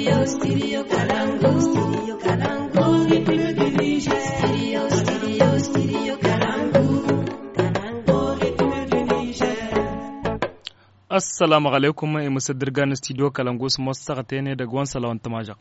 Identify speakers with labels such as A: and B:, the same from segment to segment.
A: Assalamu alaikum e musaddirgan studio Kalangu su mostaqatene da gwan salawan tamaja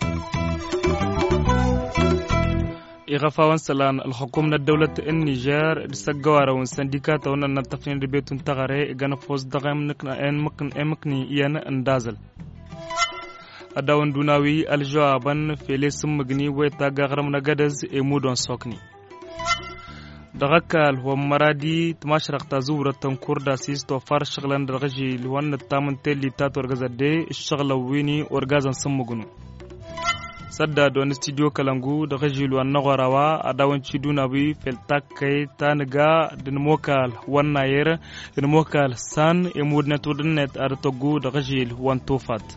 A: إغفاوان سلان الحكومة الدولة النيجر سجوارا والسنديكات ونن التفنين ربيتون تغاري إغانا فوز دغام مكني إيان اندازل أداون دوناوي الجوابان في لسم مغني ويتاقا غرم نغدز إمودون سوكني دغاكال هو مرادي تماشرق تزور التنكور داسيس توفار شغلان درغجي لوان التامن تيلي تات ورغزا دي الشغلة ويني ورغازان سمغنو sadda don studio Kalangu da gajilu an nagwarawa a dawan ciduna bi feltak kai taniga din mokal wannan yere din mokal san emudna tudnet artogu da gajil wan tofat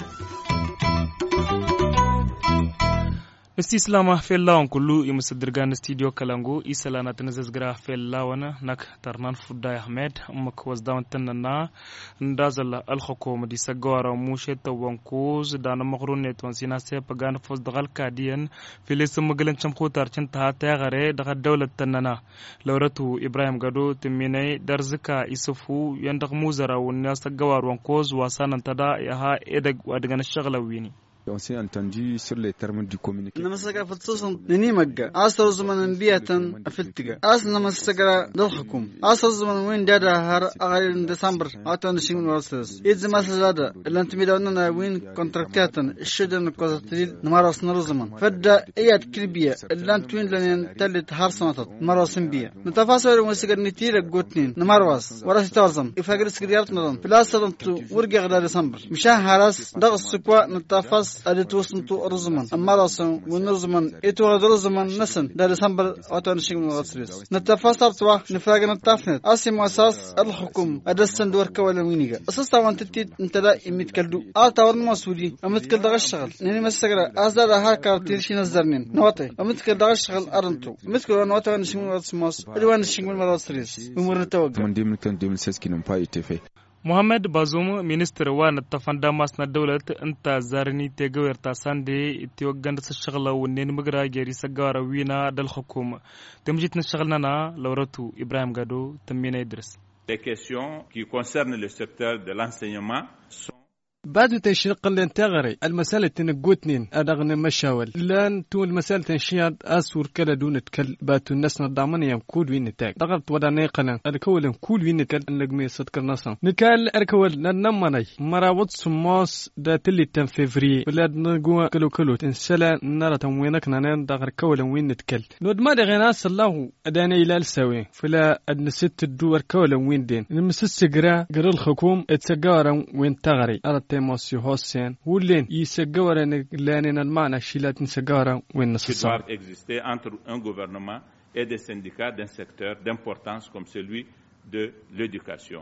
A: Nesti Islama fellawan kullu imusaddirgan studio Kalangu isalana tanazazgra fellawana nak tarnan Fudday Ahmed mak wasdawan tanna ndazal al-hukum di sagawara mushe tawankuz dana magrunnet wansina se pagan fos dagal kadiyan filis magalan chamkhutar cinta ta gare daga dawlat tanna lawratu Ibrahim Gado timinai darzika isufu yandag muzara wonna sagawar wankuz wasanan tada yaha edag wadgan shagla wini
B: On s'est entendu sur les termes du communiqué.
C: نمسك فتصل نني مجا أصل زمن بيئة أفلتجا أصل نمسك دلحكم أصل زمن وين دادا هر أغير ديسمبر أتون شيء ورسس إذا ما سجدا اللي أنت ميداننا وين كونتراكتاتن الشدة كوزتريل نمارس نرزمن فدا إياد كلبية اللي أنت وين لين تلت هر سنة نمارسين بيا نتفاصيل ومسك نتيرة جوتنين نمارس ورث تارزم إفقر سكريات نظام فلاسة تو ورجع غدا ديسمبر مشان هراس دغ السكوا نتفاص أدتوسنتو رزمان أما راسن ونرزمان إتو رزمان نسن دا ديسمبر أتون شيء من غسرس نتفاصل توا نفرق نتفنت أسم أساس الحكومة أدرسن دور كولا وينيجا أساس تاون تتيت أنت لا يمتكلدو تاون مسؤولي أمتكل دغ الشغل نني مسكرة أزداد هار كارتيرشين الزرنين نواتي أمتكل دغ الشغل أرنتو أمتكل نواتي أن شيء من غسماس أدوان شيء من غسرس بمر توقع
B: من 2015 qui n'ont pas été faits.
A: Mohamed Bazoum minister wan tafanda masna dawlat inta zarni tegawer tasande tiwaganda shagla wonen magra geri sagara wina dal hukuma temjitna shaglana lawratu Ibrahim Gado tamina Idris.
D: Les questions qui concernent le secteur de l'enseignement sont
E: بعد تشرق اللي انتغري المسألة تنقوتنين أدغن مشاول لان تو المسألة تنشياد أسور كلا دون تكل باتو الناس ندعمن يم كود وين نتاك دغرت وداني قلن الكول كود وين نتكل نجمي صدق الناس نكال الكول ننمني مراوت سماس دا تلي تم فيفري ولا نجوا كلو تنسلا نرى تموينك نان دغر كول وين نتكل نود ما دغناس الله أداني إلى السوي فلا أدنست الدور كول وين دين المسس جرا جر الحكوم اتسجارا وين تغري Monsieur Hossein Woulin يسجورن لانين المعنى شيلات نسجارا والنص
D: doit exister entre un gouvernement et des syndicats d'un secteur d'importance comme celui de l'éducation.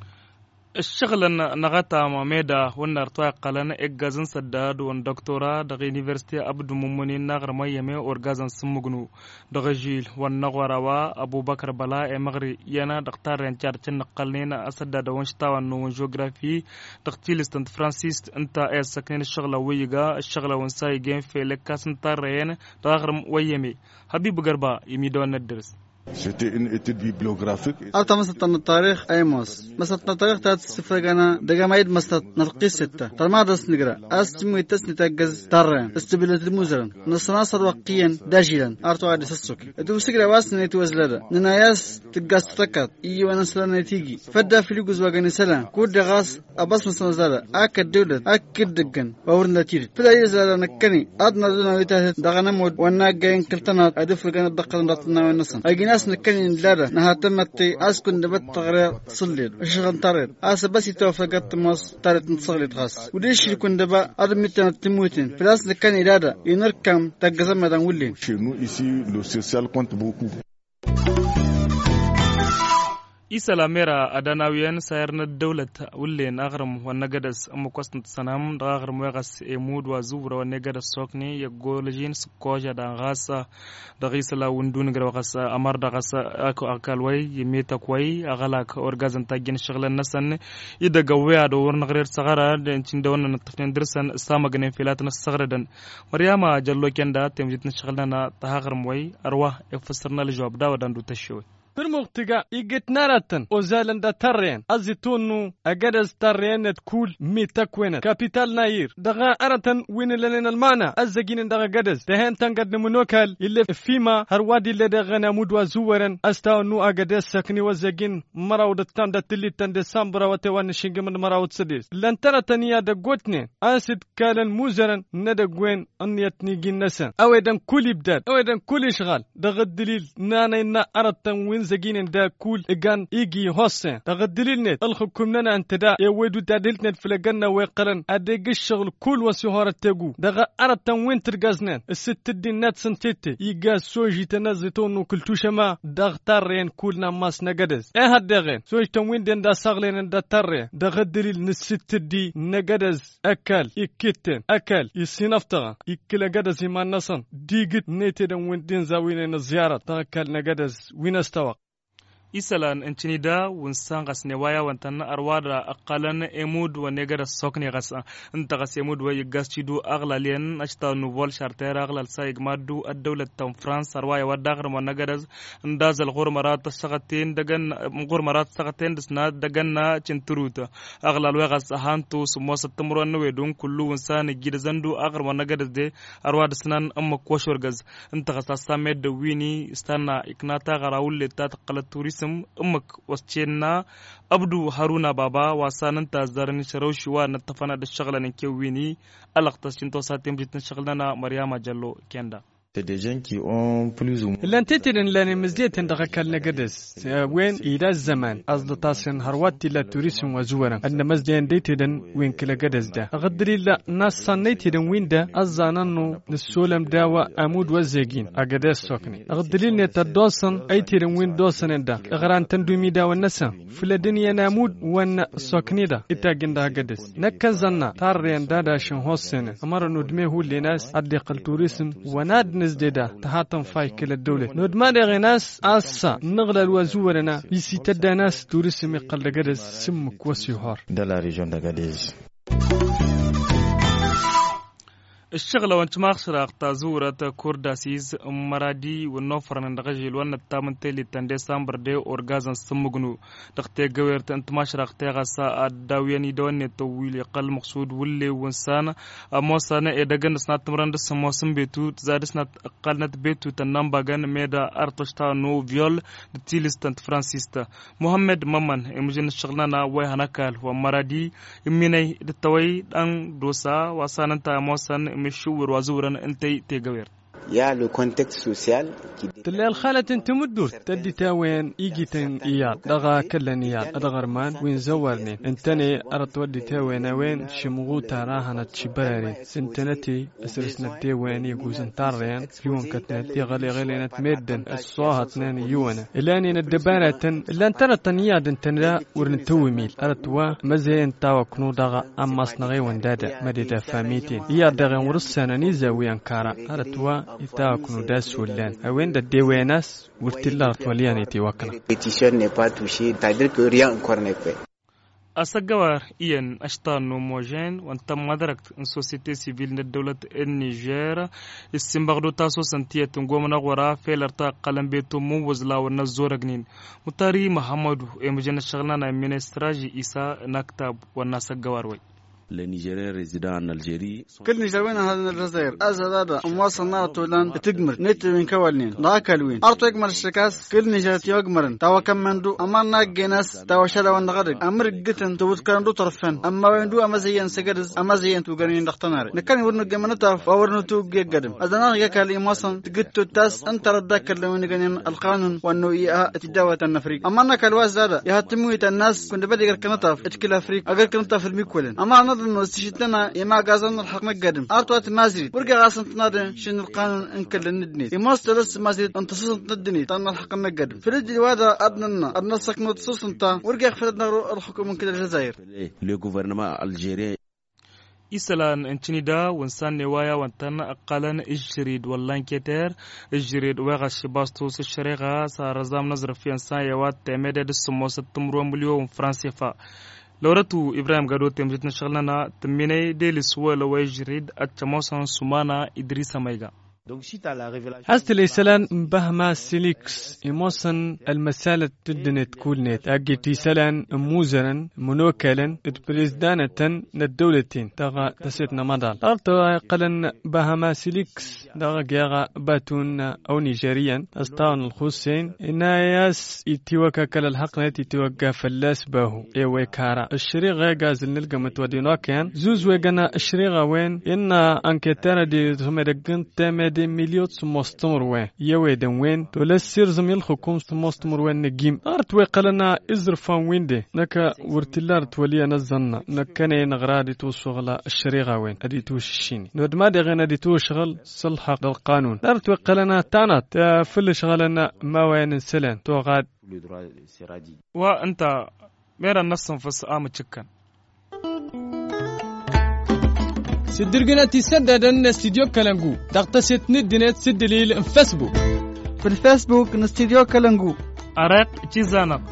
A: الشغل نغتا ماميدا ونرتوى قلنا إجازن سداد والدكتوراه دغ يونيفرسيتي أبدو ممني نغر ميمي أورغازن سمغنو دغ جيل والنغوروا أبو بكر بلا مغري ينا دكتور رنجار تنقلين أسداد ونشتاوى نو جغرافي دكتيل ستانت فرانسيس انت سكنين الشغل ويغا الشغل ونساي جيم في لكاسن تارين دغرم ويمي حبيب غربا يميدون الدرس
B: C'était une étude bibliographique.
C: أرتا مثلا التاريخ أيموس مثلا التاريخ تاعت السفرجنا دجامايد مثلا نرقيس ستة ترما درس نقرأ أستمي تسني تجز ترى استبلت المزرن نصناصر وقيا داجلا أرتو عادي سسوكي أدو سكرة واسنة توزلدا نناياس تجس تركات إيو أنا سلنا تيجي فدا في لجوز وجن سلام كود غاس أبص مثلا زلا أكد دولة أكد دجن وورنا تير فدا يزلا نكني أدنى دنا ويتاه دغنا مود وانا جاين كلتنا أدو فرجنا دقة نطنا ونصن ناس نكلم لارا نهاتمتي أسكن دبت تغرى صليل وشغل طارد بس يتوافقت مص طارد نصغلي تغاس وديش يكون دبا أرميتنا تموتين فلاس نكلم لارا ينركم تجزم مدن ولين.
B: Chez nous ici le social compte beaucoup.
A: إسلا ميرا أدناويان سيرنا الدولة ولين أغرم والنجدس أم قصن سنام دغرم وغس إمود وزور والنجدس سوكني يقولجين سكوجا دغاسا دغيس لا وندون غرغس أمر دغس أكو أكلوي يميتا كوي أغلاك أورجازن تاجين شغل النسن إذا جوّي أدور نغير صغرا دين دون نتفنين درسن سامجن فيلاتنا الصغردن مريم جلو كندا تمجد نشغلنا تهاغرم وي أروح يفسرنا الجواب دا ودندو تشوي
E: برمغتغا إيجت نارتن أوزالندا ترين أزيتونو أجدز ترين تكول ميتا كوينت كابيتال ناير دغا أرتن وين لنا المعنى أزجين دغا جدز دهن تنقد منوكال اللي فيما هروادي اللي دغنا مدوا زورن أستاونو أجدز سكني وزجين مراود التندة اللي تند سامبرا وتوان شينج من مراود سديس لن ترتن يا دغوتني أسد كالن موزرن ندغوين أنيتني جنسن أويدن كل بدات أويدن كل شغال دغ الدليل نانا أرتن وين زجين دا كول إجان إيجي حسن تقدلين نت الحكم لنا أنت دا يودو تعدلت نت في الجنة ويقرن أديك الشغل كل وسهارة تجو دغا أردتن وين ترجزنا الست الدين نت سنتيتي يجاز سوجي تنزتون وكل توشما دغتارين كلنا ماس نجدز هالدغين سوجي تنوين دين دا صغلين دا تري دغ الدليل نست الدي نجدز أكل يكتن أكل يسينفتغا يكلا جدز ما نصن ديجت نيتدن وين دين زاوين الزيارة تأكل نجدز وين استوى
A: إسلان إنتنيدا ونسان غس نوايا وانتن أرواد أقلن إمود ونجر السكني غس أنت غس إمود ويجاز تدو أغلى لين أشتا نوفال شارتير أغلى السايق مادو الدولة تام فرنسا رواية وداغر ونجرز انداز الغرمرات السقطين دجن غرمرات السقطين دسناد دجنا تنتروتا أغلى الوغس هانتو سموس التمر النويدون كله ونسان جيد زندو أغر ونجرز دي أرواد سنان أم كوشور غز أنت غس سامد ويني استنا إكناتا غراول لتات قلتوريس أمك وسجنا أبدو هارونا بابا وساننتا زارني شروش ونتفنا الشغلة نكويني ألقتش انتو ساتيم جتنا شغلنا مريم جلو كندا
E: لن تترن لان مزديت دغكل نجدس وين إلى الزمان أصل تاسن هرواتي لا توريسم وزورا أن مزدين ديتدن وين كلا جدس ده غدري لا ناس صنيتدن وين ده أزاننو نسولم داوا أمود وزيجين أجدس سكني غدري نتدوسن أيتدن وين دوسن ده غران تندومي دا والنسا في الدنيا نامود وان سكني ده إتاجن ده جدس نكزنا تارين دادا شنهوسن أمر ندمه هو لناس أدقل توريسم وناد نزددا تهاتم فاي كل الدولة نود ما دغ ناس أسا نغل الوزورنا يسيتد ناس توريسم يقل دغدز سمك وسيهار
F: دلا ريجون دغدز
A: الشغلة وانتماخ شراق تازورة كورداسيز مرادي والنوفر نندغجل وانا التامن تيلي تن ديسمبر دي أورغازن سمغنو دختي قويرت انتما شراق تيغاسا الداوياني دواني طويل يقل مقصود واللي وانسان موسانا ادغن سنات مرند سموسم بيتو تزاد سنات قلنت بيتو تنام باغن ميدا ارتشتا نو فيول تيليستانت فرانسيستا محمد ممن امجن الشغلنا وي هناكال ومرادي اميني دتوي دان دوسا وساننتا موسان مشور وزورا انتي تيغوير
G: يا لو كونتكست سوسيال
E: تلا الخالة تمدور تدي تاوين إيجيتن إياد دغا كلن إياد أدغرمان وين زورني انتني أردت ودي تاوين وين شمغو تاراهنا تشبراري سنتنتي أسرسنا تاوين يقوزن تارين يوان كتنتي غالي نتمدن الصواهت نان يوانا إلاني ندبانة إلان ترتن إياد انتنا ورنتوي ميل أردتوا مزين تاوى كنو دغا أماس نغي واندادا مديدا فاميتين إياد دغا ورسانا نيزاوي أنكارا أردتوا يتاكنوا داس ولان وين الديواناس ورتلا وليان يتوكنا
G: pétition n'est pas touchée c'est-à-dire que rien encore n'est fait
A: أسجوار إيان أشتان نموجين وانتم مدركت إن سوسيتي سيفيل الدولة النيجر السنبغدو تاسو سنتية تنقوم نغورا في الارتاق قلم بيتو موزلا والنزور جنين مطاري محمد إمجن الشغلنا من استراجي إيسا نكتب والناس الجوار وي
F: les Nigériens résidant en Algérie
C: كل نيجروين هذا الجزائر أزادا مواصل نار تولان تجمر نت من كوالين لا كلوين أرتو يجمر الشكاس كل نيجرتي يجمرن توا كم مندو أمرنا جناس توا شلا وندغرق أمر جتن توذكرن دو طرفين أما ويندو أما زين سجدز أما زين توجرين دختنار نكان يورن جمنتا فورن تو جقدم أذنا يكال إماصن تجت تاس أنت ردك لون جنين القانون وإنه إياه تداوة النفريق أمرنا كالواز هذا يهتموا الناس كن بدي كنتا اتكل أفريق أجر كنتا في الميكولين أما أرضنا واستشهدنا يما قازن الحق مقدم أرتوات مازريد ورقا غاسن تنادن شن القانون انكل الندني يما استلس مازريد انت سوسن تدني تان الحق مقدم فرد الوادا أدننا أدنا سكنو تسوسن تا ورقا خفردنا الحكومة من كده الجزائر
F: le gouvernement algérien
A: إسلان انتنيدا وانسان نوايا وانتن أقلن إجريد واللانكتر إجريد وغش باستوس الشريعة سارزام نظر في انسان يوات تمدد السموس التمرو مليون فرنسيفا لورتو إبراهيم قادو تمجتنا شغلنا تميني دي لسوال ويجريد أتموسان سمانا إدريس مايغا
E: حست الإسلام بهما سيليكس إموسن المسالة تدنت كولنت أجتي سلان موزرا منوكلا البريزدانة الدولتين تغا تسيتنا مدال أرتوا قلن بهما سيليكس دغا جاغا باتون أو نيجيريا أستان الخوسين إناياس يتوكا كلا الحق نتي توقع فلاس باهو إيوي كارا الشريغة غازل نلقى متودينو كان زوز ويغانا الشريغة وين إنا أنكتانا دي تمدقن تامد مليون مستمر وين يويدن وين تولسير زميل حكومة مستمر وين نجيم أرت وقلنا إزرفان وين دي نكا ورتلار تولي نزلنا نكني نغرادي تو شغل الشريعة وين أدي تو شيني نود ما دغنا أدي تو شغل صلح القانون أرت وقلنا تانت فل شغلنا ما وين سلان تو غاد
A: وأنت ميرا نصن فس تشكن
E: سدرجنا تسدد أن استديو كلامجو تقتصد ندنت سدليل فيسبوك
C: في الفيسبوك نستديو كلامجو
A: أرق تيزانا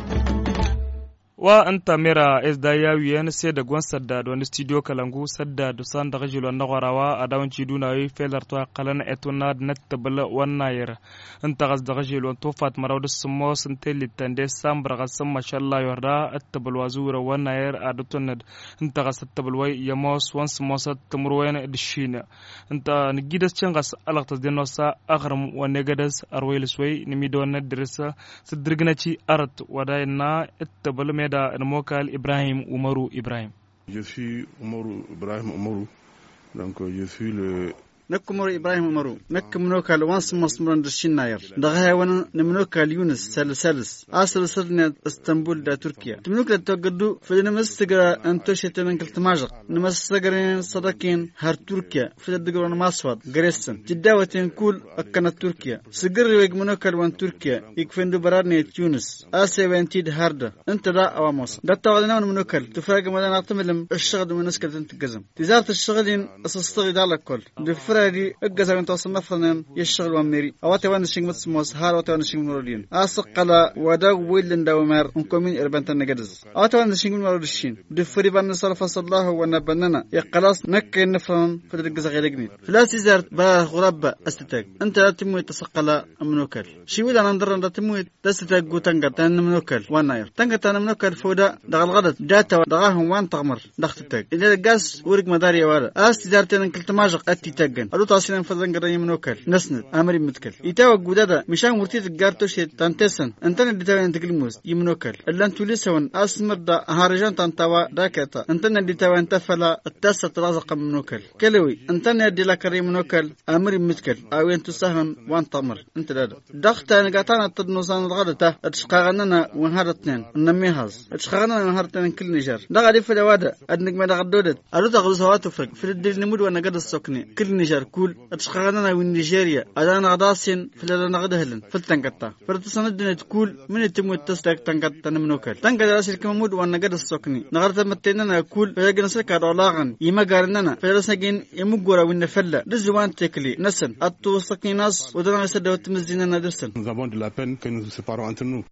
A: وأنت ميرا إزداياويان سيدا غوان سداد وان استديو كلامجو سداد سان دغجل ونغراوا أداون تشيدونا فيلر توا قلن أتوناد نتبل والناير أنت غز دغجل وانتوفات مراود السموس انتلي تندس سامبر غسم ما شاء الله يوردا التبل وازور والناير أدوتند أنت غس التبل وي يموس وان سموس تمروين دشينا أنت نجيدس تشنغس ألغت دينوسا أغرم ونجدس أرويل سوي نميدون ندرسا سدرجناتي أرت وداينا التبل الموكال إبراهيم عمرو إبراهيم.
H: Je suis Umaru Ibrahim Umaru, donc je suis le
C: نكمر إبراهيم عمرو نكمنوك الوانس مصمرن الشناير دغها وانا نمنوك اليونس سالس أصل صرنا اسطنبول دا تركيا تمنوك لتوجدوا في نمسجرا أنتوشت من كل تماجق نمسجرين صدقين هر تركيا في الدجران ماسود جريسن جداوتين كل أكنت تركيا سجر يجمنوك الوان تركيا يكفندو برارني تونس آسيا وانتيد هاردا أنت دا أواموس دا تغلنا منوكل تفرق مدن أعتمدهم الشغل من نسكت أنت جزم تزارت الشغلين أسستغي دالك كل دي اجازه انت وصلنا فنان يشتغل واميري اواتي وان شيغمت سموس هار اواتي وان شيغ نورلين اسقلا ودا ويلن داومر انكمين اربنت نجدز اواتي وان شيغ نورلشين دفري بان صرف الله ونبننا يا خلاص نك نفرن في الاجازه غير جنيد فلاس زرت با غرب استتاج انت لا تموت تسقلا منوكل شي ولا نندر انت تموت تستاج غوتنغا منوكل واناير تنغا منوكل فودا دغل غدت داتا دغاهم وان تغمر دختتك اذا الغاز ورق مداري ورا استدارتن كلت ماجق اتيتاجن تاسين فزن قرني منوكل نسند أمري متكل يتاوى جودادا مشان مرتيت الجارتوش تانتسن أنتن اللي تاوى انتقلموس يمنوكل اللي أنتوا لسون أسمر دا هارجان تانتاوى راكتا أنتن اللي تاوى انتفلا التاسة رازق منوكل كلوي أنتن اللي لكري منوكل أمري متكل أو أنتوا سهن وان تمر أنت لا ضغط أنا قطعنا تدنوسان الغدة أتشقاغنا ونهارتين نميهاز أتشقاغنا ونهارتين كل نجار ده غادي في الوادة أدنك ما دغدودت أرد أغلس هواتو فرق في الدل نمود وأنا قد السكني كل نجار كل أتشقاغنا من نيجيريا أدانا غداسين في لنا غدهلن في التنقطة فرتصندنا تقول من التمو التسلك تنقطة نمنوكل تنقطة راسل كمود وأنا قد السكني نغرت متيننا يقول فلقنا سلك عرالاغن يما قارننا فلسنجين يمجورا ونفلا دزوان تكلي نسن أتوسكني ناس ودنا سدوا تمزيننا درسن.
H: Nous avons de la peine que nous nous séparons entre nous.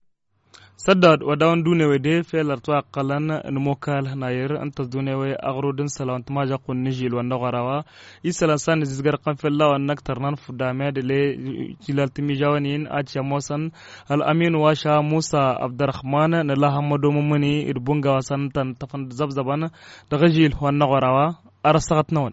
A: سداد وداون دونيوي في الارتواء قلن نموكال ناير انت دونيوي اغرودن سلام تماجا قن نجيل ونغراوا يسلسان زغر قن في الله ونكتر ننف دامد لي جلال تميجاونين اتشا موسن الامين واشا موسى عبد الرحمن نلا حمدو ممني ادبونغا وسن تفن زبزبان دغجيل ونغراوا ارسغت نون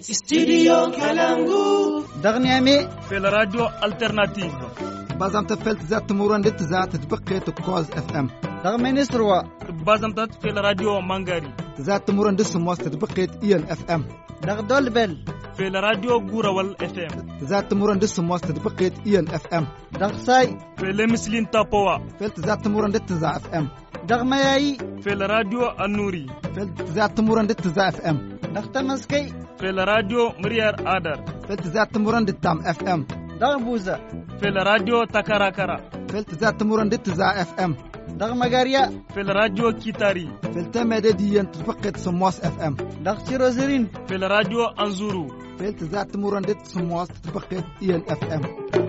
I: استديو كلامغو
C: دغنيامي
A: في الراديو الترناتيف
J: بازم تفلت ذات مرون دت ذات تبقى تكوز اف ام
C: دغمي نستروا
A: بازم تت في الراديو مانغاري
J: ذات مرون دس موس تبقى اين اف ام
C: دغدول بل
A: في الراديو غوراول اف ام
J: ذات مرون دس موس تبقى اين اف ام
C: دغساي
A: في لمسلين تابوا
J: فلت ذات مرون دت ذا اف ام
C: دغمياي
A: في الراديو النوري
J: في التزات مرند التزا اف ام
C: دغتمسكي
A: في الراديو مريار آدر
J: في التزات مرند التام اف ام
C: دغبوزة
A: في الراديو تكاراكرا
J: في التزات مرند التزا اف ام
C: دغمغاريا
A: في الراديو كيتاري
J: في التمادة دي تفقد سمواس اف ام
C: دغشيروزرين
A: في الراديو أنزورو
J: في التزات مرند سمواس تفقد اي اف ام